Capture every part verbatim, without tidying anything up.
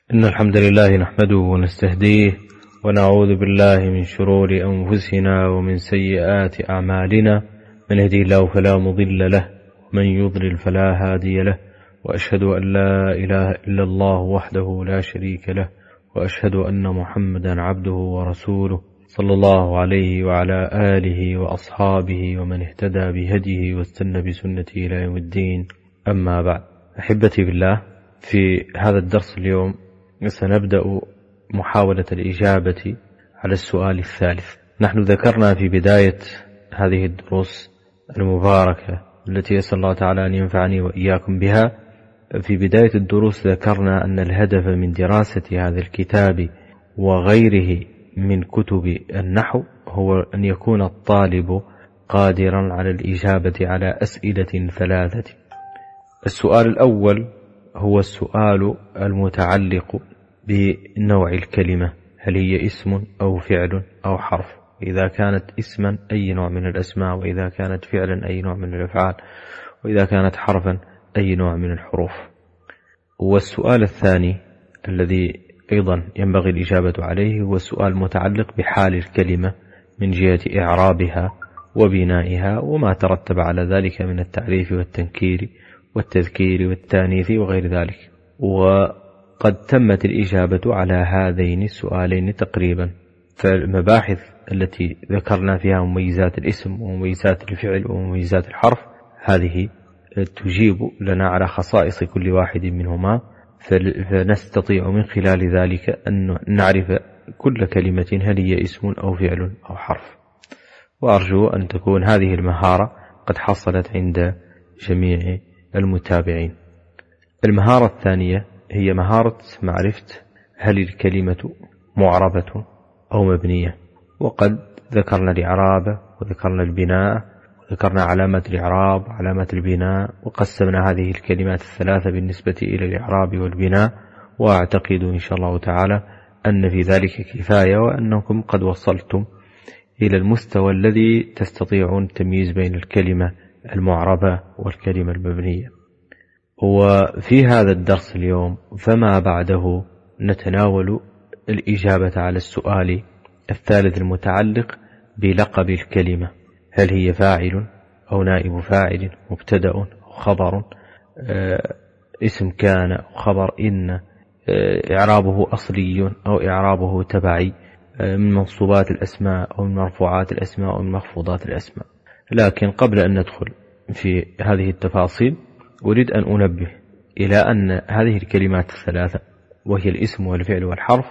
إن الحمد لله نحمده ونستهديه ونعوذ بالله من شرور أنفسنا ومن سيئات أعمالنا، من يهديه الله فلا مضل له ومن يضلل فلا هادي له، وأشهد أن لا إله إلا الله وحده لا شريك له، وأشهد أن محمدا عبده ورسوله صلى الله عليه وعلى آله وأصحابه ومن اهتدى بهديه واستنى بسنته إلى يوم الدين. أما بعد، أحبتي بالله، في هذا الدرس اليوم سنبدأ محاولة الإجابة على السؤال الثالث. نحن ذكرنا في بداية هذه الدروس المباركة التي أسأل الله تعالى أن ينفعني وإياكم بها، في بداية الدروس ذكرنا أن الهدف من دراسة هذا الكتاب وغيره من كتب النحو هو أن يكون الطالب قادرا على الإجابة على أسئلة ثلاثة. السؤال الأول هو السؤال المتعلق بنوع الكلمة، هل هي اسم أو فعل أو حرف؟ إذا كانت اسما أي نوع من الأسماء، وإذا كانت فعلا أي نوع من الأفعال، وإذا كانت حرفا أي نوع من الحروف. والسؤال الثاني الذي أيضا ينبغي الإجابة عليه هو السؤال المتعلق بحال الكلمة من جهة إعرابها وبنائها وما ترتب على ذلك من التعريف والتنكير والتذكير والتانيث وغير ذلك. وقد تمت الإجابة على هذين السؤالين تقريبا، فالمباحث التي ذكرنا فيها مميزات الاسم ومميزات الفعل ومميزات الحرف هذه تجيب لنا على خصائص كل واحد منهما، فنستطيع من خلال ذلك أن نعرف كل كلمة هل هي اسم أو فعل أو حرف. وأرجو أن تكون هذه المهارة قد حصلت عند جميع المتابعين. المهارة الثانية هي مهارة معرفة هل الكلمة معربة أو مبنية، وقد ذكرنا الإعراب وذكرنا البناء وذكرنا علامات الإعراب وعلامات البناء، وقسمنا هذه الكلمات الثلاثة بالنسبة إلى الإعراب والبناء، وأعتقد إن شاء الله تعالى أن في ذلك كفاية، وأنكم قد وصلتم إلى المستوى الذي تستطيعون التمييز بين الكلمة المعربة والكلمة المبنية. وفي هذا الدرس اليوم فما بعده نتناول الإجابة على السؤال الثالث المتعلق بلقب الكلمة، هل هي فاعل أو نائب فاعل، مبتدأ أو خبر، آه اسم كان أو خبر إن، آه إعرابه أصلي أو إعرابه تبعي، آه من منصوبات الأسماء أو من مرفوعات الأسماء أو من مخفوضات الأسماء. لكن قبل أن ندخل في هذه التفاصيل أريد أن أنبه إلى أن هذه الكلمات الثلاثة وهي الاسم والفعل والحرف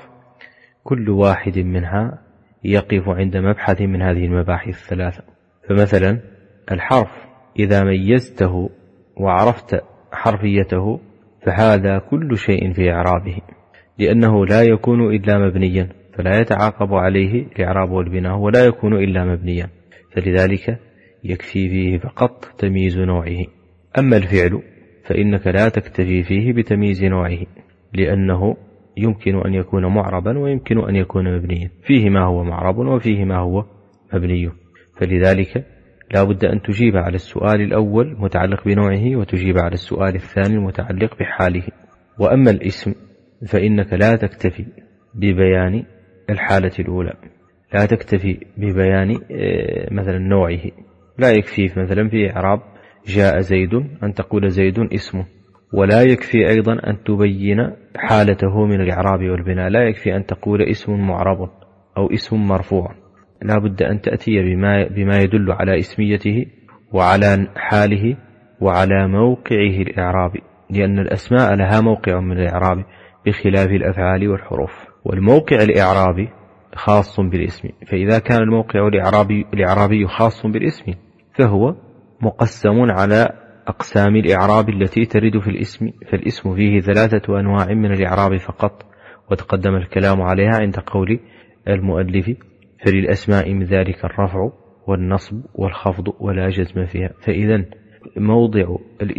كل واحد منها يقف عند مبحث من هذه المباحث الثلاثة. فمثلا الحرف إذا ميزته وعرفت حرفيته فهذا كل شيء في إعرابه، لأنه لا يكون إلا مبنيا، فلا يتعاقب عليه الإعراب والبناء، ولا يكون إلا مبنيا، فلذلك يكفي فيه فقط تمييز نوعه. أما الفعل فإنك لا تكتفي فيه بتمييز نوعه، لأنه يمكن أن يكون معربا ويمكن أن يكون مبنيا، فيه ما هو معرب وفيه ما هو مبني، فلذلك لا بد أن تجيب على السؤال الأول متعلق بنوعه، وتجيب على السؤال الثاني المتعلق بحاله. وأما الاسم فإنك لا تكتفي ببيان الحالة الأولى، لا تكتفي ببيان مثلا نوعه، لا يكفي مثلا في إعراب جاء زيد أن تقول زيد اسمه، ولا يكفي أيضا أن تبين حالته من الإعراب والبناء، لا يكفي أن تقول اسم معرب أو اسم مرفوع، لا بد أن تأتي بما, بما يدل على اسميته وعلى حاله وعلى موقعه الإعرابي، لأن الأسماء لها موقع من الإعراب بخلاف الأفعال والحروف. والموقع الإعرابي خاص بالاسم، فإذا كان الموقع الإعرابي, الإعرابي خاص بالاسم فهو مقسم على أقسام الإعراب التي ترد في الاسم، فالاسم فيه ثلاثة أنواع من الإعراب فقط، وتقدم الكلام عليها عند قول المؤلف فللأسماء من ذلك الرفع والنصب والخفض ولا جزم فيها. فإذا موضع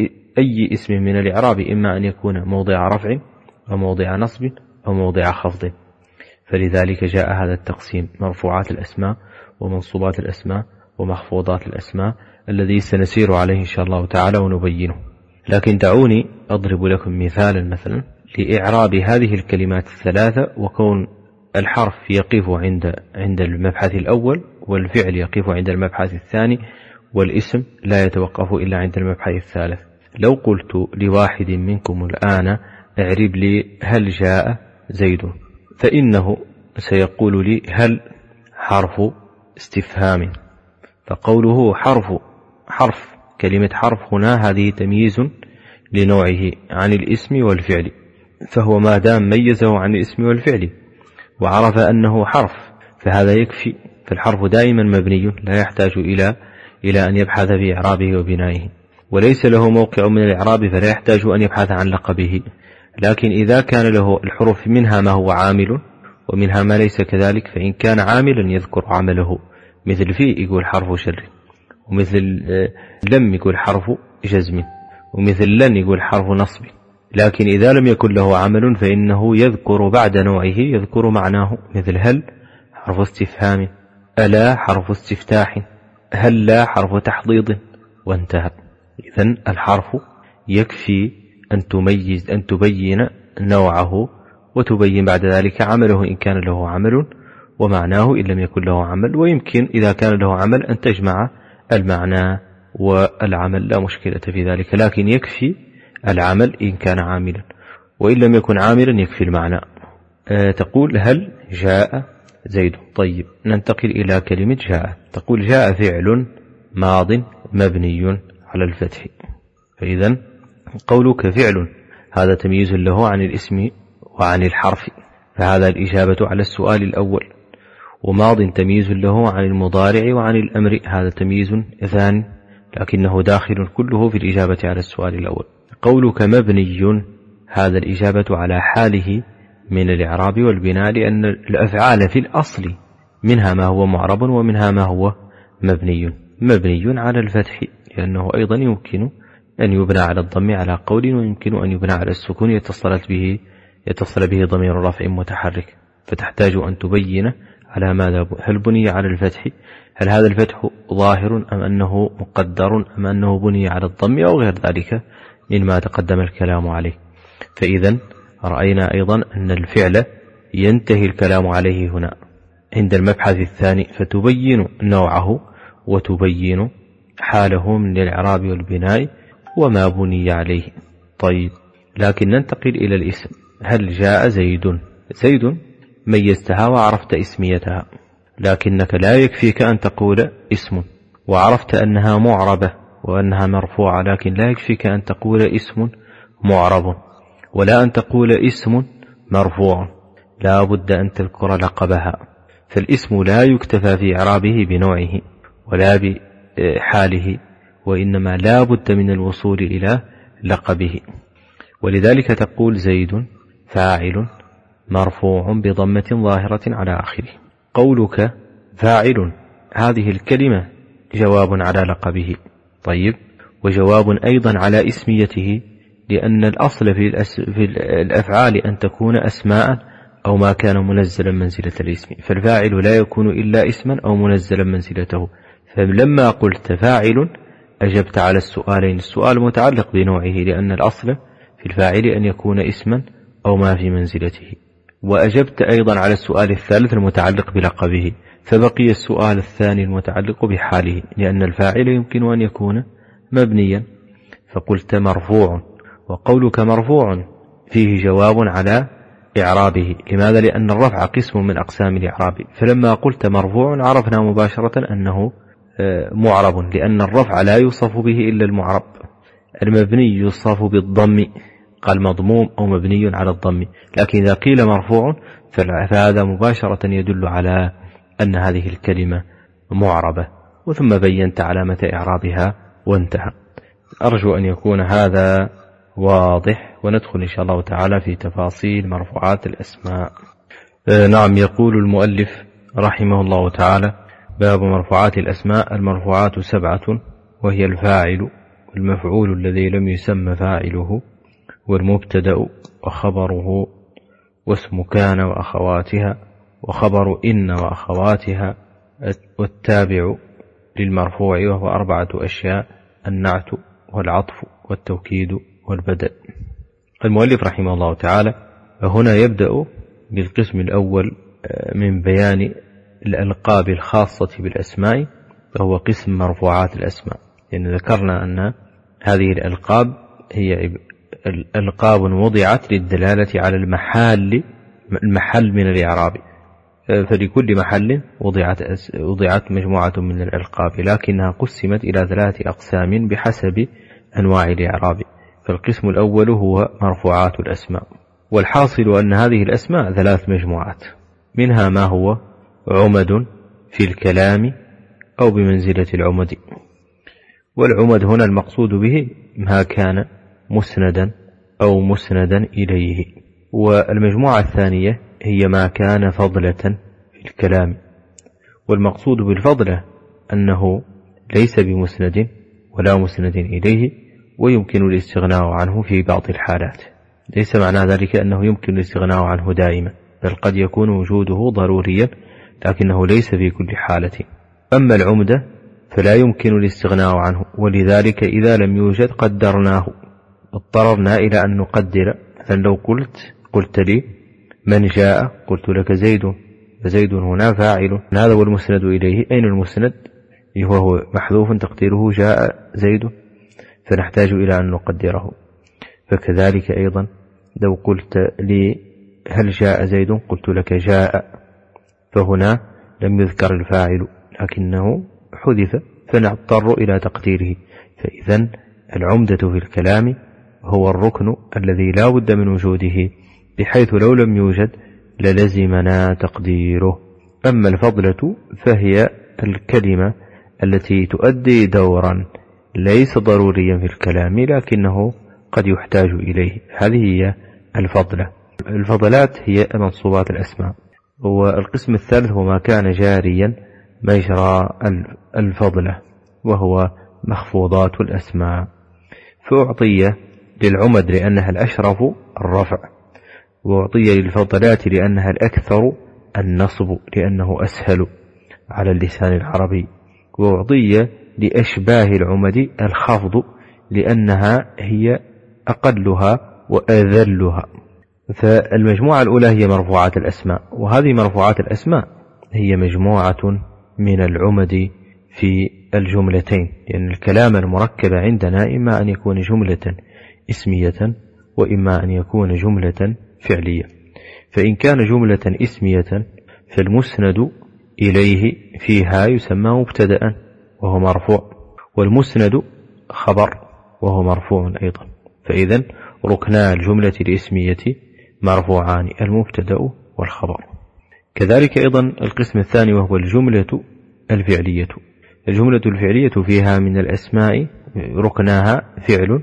أي اسم من الإعراب إما أن يكون موضع رفع أو موضع نصب أو موضع خفض، فلذلك جاء هذا التقسيم: مرفوعات الأسماء ومنصوبات الأسماء ومخفوضات الأسماء، الذي سنسير عليه إن شاء الله تعالى ونبينه. لكن دعوني أضرب لكم مثالا مثلا لإعراب هذه الكلمات الثلاثة، وكون الحرف يقف عند عند المبحث الأول، والفعل يقف عند المبحث الثاني، والاسم لا يتوقف إلا عند المبحث الثالث. لو قلت لواحد منكم الآن اعرب لي هل جاء زيد، فإنه سيقول لي هل حرف استفهام، فقوله حرف حرف كلمة حرف هنا هذه تمييز لنوعه عن الاسم والفعل، فهو ما دام ميزه عن الاسم والفعل وعرف أنه حرف فهذا يكفي. فالحرف دائما مبني لا يحتاج إلى إلى أن يبحث في إعرابه وبنائه، وليس له موقع من الإعراب فلا يحتاج أن يبحث عن لقبه. لكن إذا كان له الحروف منها ما هو عامل ومنها ما ليس كذلك، فإن كان عاملا يذكر عمله، مثل في يقول حرف شر، ومثل لم يقول حرف جزم، ومثل لن يقول حرف نصب. لكن إذا لم يكن له عمل فإنه يذكر بعد نوعه يذكر معناه، مثل هل حرف استفهام، ألا حرف استفتاح، هل لا حرف تحضيض، وانتهى. إذن الحرف يكفي أن تميز أن تبين نوعه وتبين بعد ذلك عمله إن كان له عمل، ومعناه إن لم يكن له عمل. ويمكن إذا كان له عمل أن تجمع المعنى والعمل، لا مشكلة في ذلك، لكن يكفي العمل إن كان عاملا، وإن لم يكن عاملا يكفي المعنى. أه تقول هل جاء زيد. طيب ننتقل إلى كلمة جاء. تقول جاء فعل ماض مبني على الفتح، فإذا قولك فعل هذا تمييز له عن الاسم وعن الحرف، فهذا الإجابة على السؤال الأول. وماض تمييز له عن المضارع وعن الأمر، هذا تمييز ثاني لكنه داخل كله في الإجابة على السؤال الأول. قولك مبني هذا الإجابة على حاله من الإعراب والبناء، لأن الأفعال في الأصل منها ما هو معرب ومنها ما هو مبني. مبني على الفتح لأنه أيضا يمكن أن يبنى على الضم على قول، ويمكن أن يبنى على السكون يتصل به يتصل به ضمير رفع متحرك، فتحتاج أن تبين على ماذا. هل بني على الفتح؟ هل هذا الفتح ظاهر أم أنه مقدر أم أنه بني على الضم أو غير ذلك مما تقدم الكلام عليه. فإذا رأينا أيضا أن الفعل ينتهي الكلام عليه هنا عند المبحث الثاني، فتبين نوعه وتبين حاله من الإعراب والبناء وما بني عليه. طيب لكن ننتقل إلى الاسم. هل جاء زيد؟ زيد ميزتها وعرفت اسميتها، لكنك لا يكفيك أن تقول اسم وعرفت أنها معربة وأنها مرفوعة، لكن لا يكفيك أن تقول اسم معرب ولا أن تقول اسم مرفوع، لا بد أن تذكر لقبها. فالاسم لا يكتفى في إعرابه بنوعه ولا بحاله، وإنما لا بد من الوصول إلى لقبه. ولذلك تقول زيد فاعل مرفوع بضمة ظاهرة على آخره. قولك فاعل هذه الكلمة جواب على لقبه، طيب، وجواب أيضا على اسميته، لأن الأصل في, الأس... في الأفعال أن تكون أسماء أو ما كان منزلا منزلة الاسم، فالفاعل لا يكون إلا اسما أو منزلا منزلته. فلما قلت فاعل أجبت على السؤالين، السؤال متعلق بنوعه لأن الأصل في الفاعل أن يكون اسما أو ما في منزلته، وأجبت أيضا على السؤال الثالث المتعلق بلقبه، فبقي السؤال الثاني المتعلق بحاله، لأن الفاعل يمكن أن يكون مبنيا، فقلت مرفوع. وقولك مرفوع فيه جواب على إعرابه. لماذا؟ لأن الرفع قسم من أقسام الإعراب، فلما قلت مرفوع عرفنا مباشرة أنه معرب، لأن الرفع لا يوصف به إلا المعرب. المبني يوصف بالضم، قال مضموم أو مبني على الضم، لكن إذا قيل مرفوع فهذا مباشرة يدل على أن هذه الكلمة معربة، وثم بينت علامة إعرابها وانتهى. أرجو أن يكون هذا واضح، وندخل إن شاء الله تعالى في تفاصيل مرفوعات الأسماء. آه نعم. يقول المؤلف رحمه الله تعالى: باب مرفوعات الأسماء. المرفوعات سبعة، وهي الفاعل والمفعول الذي لم يسمى فاعله، والمبتدأ وخبره، واسم كان وأخواتها، وخبر إن وأخواتها، والتابع للمرفوع، وهو أربعة أشياء: النعت والعطف والتوكيد والبدل. المؤلف رحمه الله تعالى هنا يبدأ بالقسم الأول من بيان الألقاب الخاصة بالأسماء، وهو قسم مرفوعات الأسماء. لأن يعني ذكرنا أن هذه الألقاب هي ألقاب وضعت للدلالة على المحل المحل من الإعراب، فلكل محل وضعت وضعت مجموعة من الألقاب، لكنها قسمت إلى ثلاثة أقسام بحسب أنواع الإعراب. فالقسم الأول هو مرفوعات الأسماء، والحاصل أن هذه الأسماء ثلاث مجموعات، منها ما هو عمد في الكلام أو بمنزلة العمد، والعمد هنا المقصود به ما كان مسندا أو مسندا إليه. والمجموعة الثانية هي ما كان فضلة في الكلام، والمقصود بالفضلة أنه ليس بمسند ولا مسند إليه، ويمكن الاستغناء عنه في بعض الحالات. ليس معنى ذلك أنه يمكن الاستغناء عنه دائما، بل قد يكون وجوده ضروريا لكنه ليس في كل حالة. أما العمدة فلا يمكن الاستغناء عنه، ولذلك إذا لم يوجد قدرناه، اضطررنا إلى أن نقدر. فلو قلت قلت لي من جاء، قلت لك زيد، فزيد هنا فاعل، هذا هو المسند إليه. أين المسند؟ وهو محذوف تقديره جاء زيد، فنحتاج إلى أن نقدره. فكذلك أيضا لو قلت لي هل جاء زيد، قلت لك جاء، فهنا لم يذكر الفاعل لكنه حذف، فنضطر إلى تقديره. فإذا العمدة في الكلام هو الركن الذي لا بد من وجوده، بحيث لو لم يوجد للزمنا تقديره. أما الفضلة فهي الكلمة التي تؤدي دورا ليس ضروريا في الكلام لكنه قد يحتاج إليه، هذه هي الفضلة. الفضلات هي منصوبات الأسماء. والقسم الثالث هو ما كان جاريا مجرى الفضلة، وهو مخفوضات الأسماء. فأعطي للعمد لأنها الأشرف الرفع، وأعطي للفضلات لأنها الأكثر النصب لأنه أسهل على اللسان العربي، وأعطي لأشباه العمد الخفض لأنها هي أقلها وأذلها. فالمجموعة الأولى هي مرفوعات الأسماء، وهذه مرفوعات الأسماء هي مجموعة من العمد في الجملتين، لأن الكلام المركب عندنا إما أن يكون جملة اسمية وإما أن يكون جملة فعلية. فإن كان جملة اسمية فالمسند إليه فيها يسمى مبتدأ وهو مرفوع، والمسند خبر وهو مرفوع أيضا. فإذا ركنا الجملة الاسمية مرفوعان، المبتدأ والخبر. كذلك أيضا القسم الثاني وهو الجملة الفعلية. الجملة الفعلية فيها من الأسماء ركناها فعل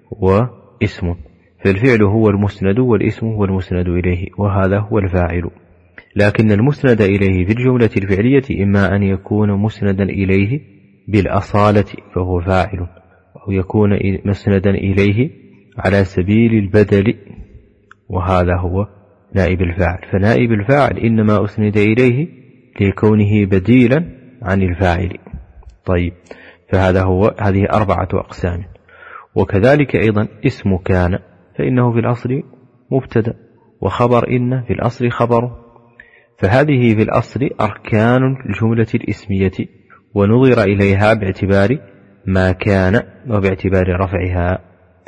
واسم، فالفعل هو المسند والاسم هو المسند إليه، وهذا هو الفاعل. لكن المسند إليه في الجملة الفعلية إما أن يكون مسندا إليه بالأصالة فهو فاعل، أو يكون مسندا إليه على سبيل البدل، وهذا هو نائب الفاعل. فنائب الفاعل إنما أسند إليه لكونه بديلا عن الفاعل. طيب، فهذا هو هذه أربعة أقسام. وكذلك أيضا اسم كان فإنه في الأصل مبتدأ، وخبر إن في الأصل خبر، فهذه في الأصل أركان الجملة الاسمية، ونظر إليها باعتبار ما كان وباعتبار رفعها.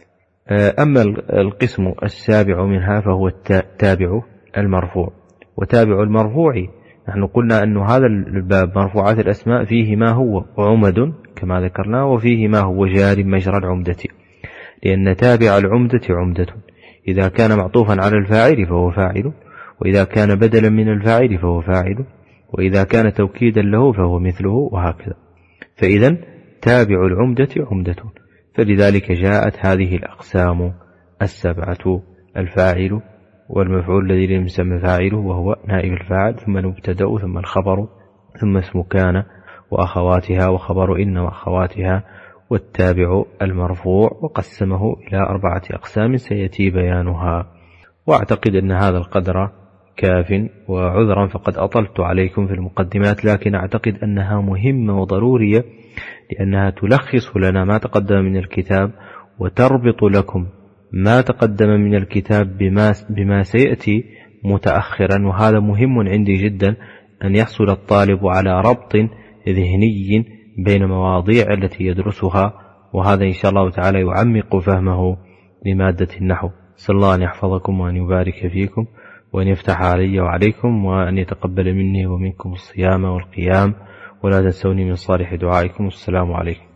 أما القسم السابع منها فهو التابع المرفوع. وتابع المرفوع نحن قلنا أن هذا الباب مرفوعات الأسماء فيه ما هو عمد كما ذكرنا، وفيه ما هو جار مجرى العمدة، لأن تابع العمدة عمدة، إذا كان معطوفا على الفاعل فهو فاعل، وإذا كان بدلا من الفاعل فهو فاعل، وإذا كان توكيدا له فهو مثله، وهكذا. فإذا تابع العمدة عمدة، فلذلك جاءت هذه الأقسام السبعة: الفاعل والمفعول الذي لم يسمى فاعله وهو نائب الفاعل، ثم المبتدأ، ثم الخبر، ثم اسم كان وأخواتها، وخبر إن وأخواتها، والتابع المرفوع. وقسمه إلى أربعة أقسام سيأتي بيانها. وأعتقد أن هذا القدر كاف، وعذرا فقد أطلت عليكم في المقدمات، لكن أعتقد أنها مهمة وضرورية، لأنها تلخص لنا ما تقدم من الكتاب وتربط لكم ما تقدم من الكتاب بما, بما سيأتي متأخرا، وهذا مهم عندي جدا أن يحصل الطالب على ربط ذهني بين مواضيع التي يدرسها، وهذا إن شاء الله تعالى يعمق فهمه لمادة النحو. صلى الله أن يحفظكم وأن يبارك فيكم وأن يفتح علي وعليكم وأن يتقبل مني ومنكم الصيام والقيام، ولا تنسوني من صالح دعائكم. السلام عليكم.